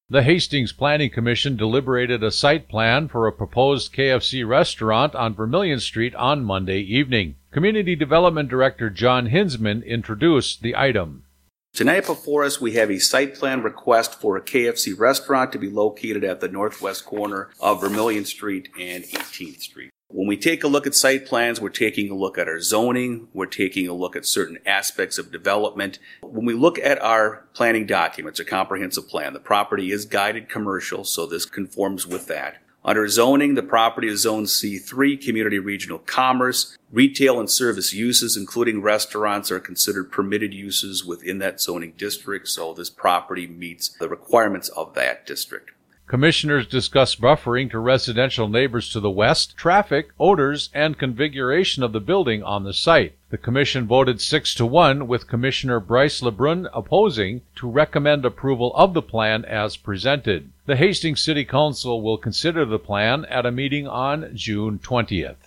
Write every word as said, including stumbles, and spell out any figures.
The Hastings Planning Commission deliberated a site plan for a proposed K F C restaurant on Vermilion Street on Monday evening. Community Development Director John Hinsman introduced the item. Tonight before us, we have a site plan request for a K F C restaurant to be located at the northwest corner of Vermilion Street and eighteenth Street. When we take a look at site plans, we're taking a look at our zoning, we're taking a look at certain aspects of development. When we look at our planning documents, a comprehensive plan, the property is guided commercial, so this conforms with that. Under zoning, the property is Zone C three, Community Regional Commerce. Retail and service uses, including restaurants, are considered permitted uses within that zoning district, so this property meets the requirements of that district. Commissioners discussed buffering to residential neighbors to the west, traffic, odors, and configuration of the building on the site. The commission voted six to one, with Commissioner Bryce LeBrun opposing, to recommend approval of the plan as presented. The Hastings City Council will consider the plan at a meeting on June twentieth.